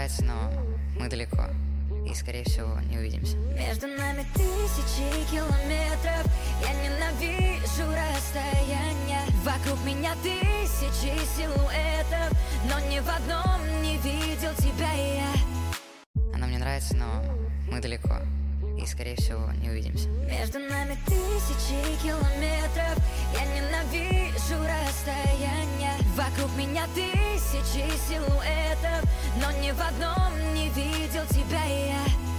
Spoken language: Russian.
нравится, но мы далеко и, скорее всего, не увидимся. Между нами тысячи километров, я ненавижу расстояние. Вокруг меня тысячи силуэтов, но ни в одном не видел тебя я. Она мне нравится, но мы далеко и, скорее всего, не увидимся. Между нами тысячи километров, я ненавижу расстояние. Вокруг меня тысячи силуэтов, но ни в одном не видел тебя я.